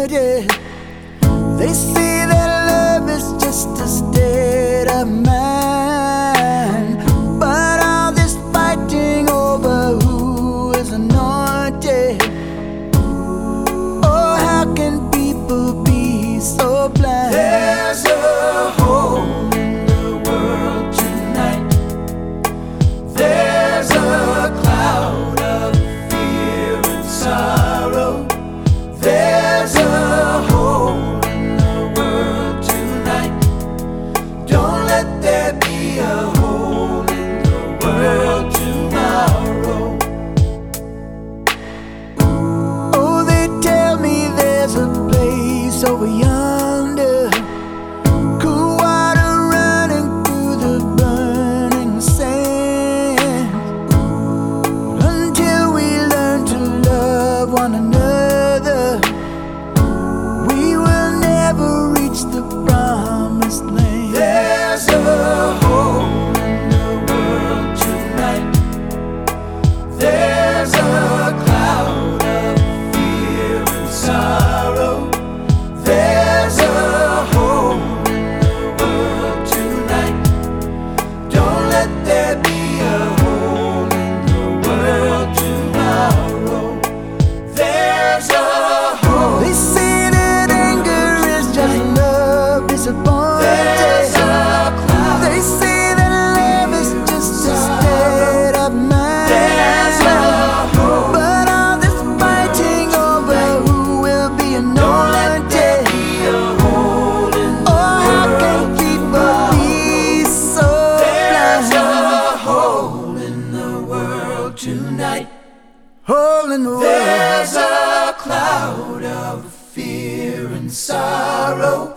anointed. They say that love is just a state of mind, but all this fighting over who is anointed. Oh, how can people be so blind? There's a hole in the world tonight. There's a cloud of fear and sorrow. There's a hole in the world tonight. Don't let there be a hole in the world tomorrow. Oh, they tell me there's a place over yonder, cool water running through the burning sand. Until we learn to love one another, we will never reach the promised land. There's a hole in the world tonight. There's a cloud of fear and sorrow. There's a hole in the world tonight. Don't let there be a hole in the world tomorrow. There's a hole. They say that anger is just love disappointed. There's a cloud. They say that love is just a state of mind. There's a hole. But all this fighting over who will be anointed. Oh, how can people be so There's blind? a hole in the world tonight. Hole in the world. There's a cloud of fear and sorrow.